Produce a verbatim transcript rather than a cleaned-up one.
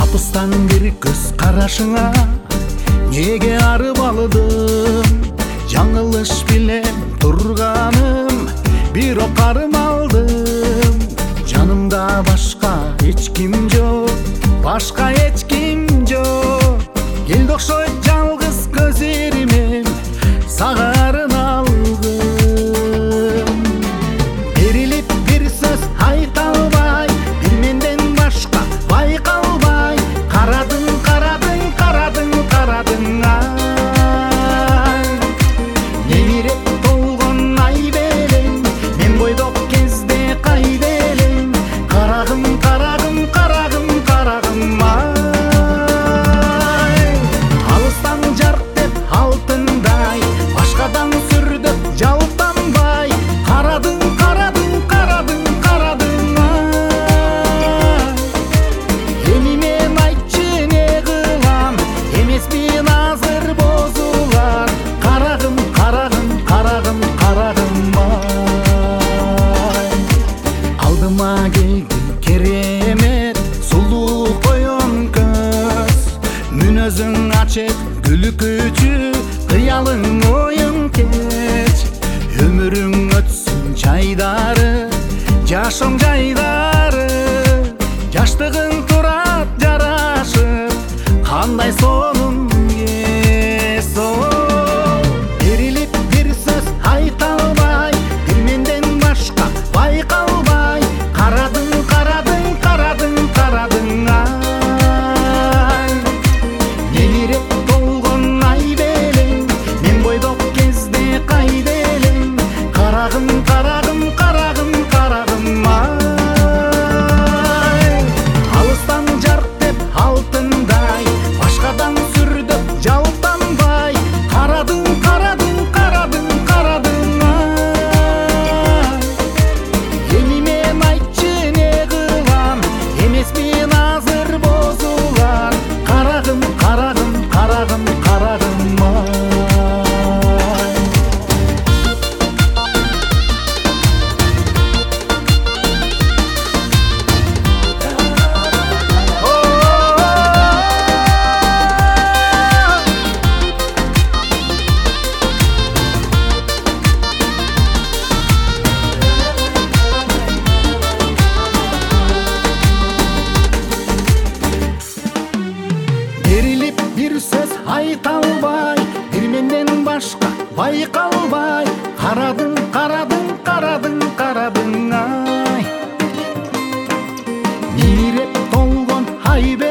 Алпыстан бир көз карашыңа неге арып алдым? Жаңылыш билем турганым, бирок карым алдым. Жанымда башка эч ким жок, башка эч ким жок. Келди окшойт жалгыз көзүрүмем, сага арына алгым. Берилип бир сөз айта албай, бир менден башка байкалбай, карадың, карадың, карадың, карадың, ай. Немиреп толгон ай белең, мен бойдок кезде кайда элең? Карагым, карагым, карагым, карагым, ай. Алыстан жарк деп алтындай, башкадан сүрдөп жалпанбай, карадың, карадың, карадың, карадың, ай. Эми мен айтчы не кылам, эмесмин азыр бозулар. Карагым, карагым, карагым, карагым, ай. Алдыма келди керемет сулуу коён көз, мүнөзүң ачык күлкүчү, кыялың оюң кеч. Өмүрүң өтсүн жайдары, жашоң жайдары, жаштыгың турат жарашып, кандай сонун кез ол. Берилип бир сөз айта албай, бир менден башка байкалбай, карадың, карадың, карадың, карадың, ай. Немиреп толгон ай белең, мен бойдок кезде кайда элең? Карагым, карагым, карагым, карагым, ай. Алыстан жарк деп алтындай, башкадан сүрдөп жалпанбай, карадың, карадың, карадың, карадың, ай. Эми мен айтчы не кылам, эмесмин азыр бозулар. Карагым, карагым, карагым, карагым, ай. Берилип бир сөз айта албай, бир менден башка байкалбай, карадың, карадың, карадың, карадың, ай. Немиреп толгон ай белең,